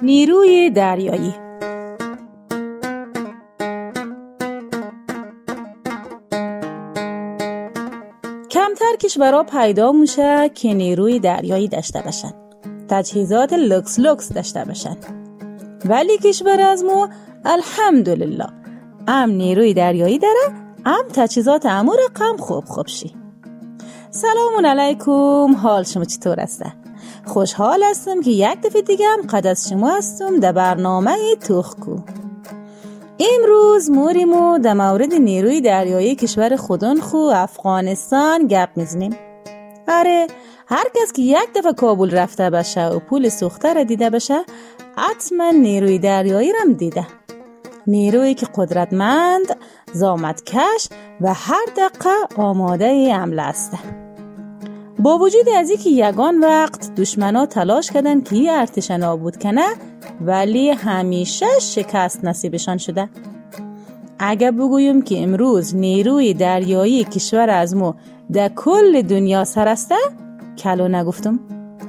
نیروی دریایی. کمتر کشورها پیدا میشه که نیروی دریایی داشته باشن، تجهیزات لوکس داشته باشن، ولی کشور از ما الحمدلله نیروی دریایی داره، تجهیزات امو رقم خوب شی. سلام علیکم، حال شما چطور هسته؟ خوشحال هستم که یک دفعه دیگه هم قد از شما هستم در برنامه توخکو. امروز موریمو در مورد نیروی دریایی کشور خودن افغانستان گپ میزنیم. آره، هر کس که یک دفعه کابل رفته باشه و پول سوخته را دیده باشه حتما نیروی دریایی را دیده. نیرویی که قدرتمند، زامتکش و هر دقیقه آماده حمله است. با وجود از اینکه یگان وقت دشمنا تلاش کردن که این ارتش نابود کنه، ولی همیشه شکست نصیبشان شده. اگر بگویم که امروز نیروی دریایی کشور از ما در کل دنیا سرسته، کلو نگفتم.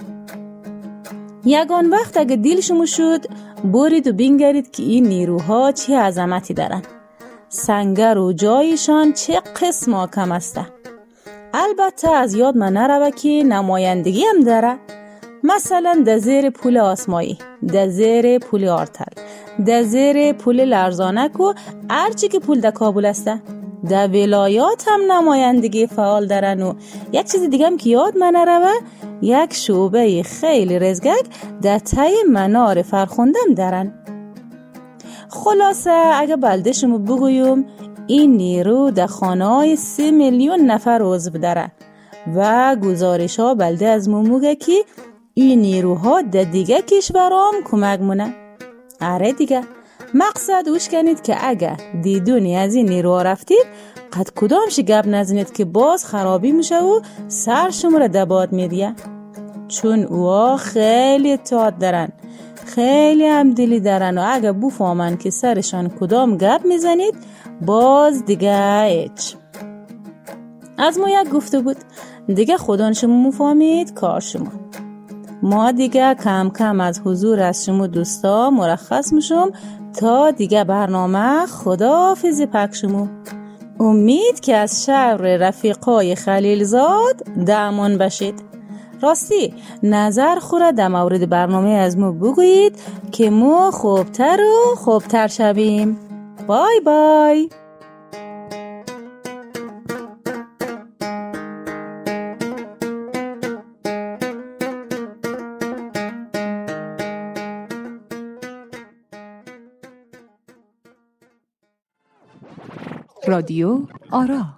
یگان وقت اگر دل شما شد برید و بنگرید که این نیروها چه عظمتی دارن، سنگر و جایشان چه قسم کم است. البته از یاد من نروه که نمایندگی هم داره، مثلا در زیر پول آسمایی، در زیر پول آرتل، در زیر پول لرزانک و هرچی که پول در کابل است. در ولایات هم نمایندگی فعال دارن و یک چیز دیگه هم که یاد من نروه، یک شعبه خیلی رزگک در تای منار فرخوندم دارن. خلاصه اگه بلده شما بگویم این نیرو در خانه‌های 3 میلیون نفر عضو داره و گزارش ها بلده از موگه که این نیروها در دیگه کشورام کمک مونه. آره دیگه، مقصد اوش کنید که اگه دیدونی از این نیروها رفتید قد کدامش گپ نزنید که باز خرابی میشه و سر شما را دباد میدیه، چون اوها خیلی اطاعت دارن، خیلی همدلی دارن و اگه بفهمن که سرشان کدام گپ میزنید باز دیگه هیچ. از ما یک گفته بود دیگه خودان شما مفهمید کار شما. ما دیگه کم کم از حضور از شما دوستا مرخص میشم تا دیگه برنامه خداحافظی پک شما. امید که از شر رفیقای خلیلزاد دامن بشید. راستی نظر خوره در مورد برنامه از ما بگویید که ما خوبتر و خوبتر شویم. بای بای. رادیو آرا.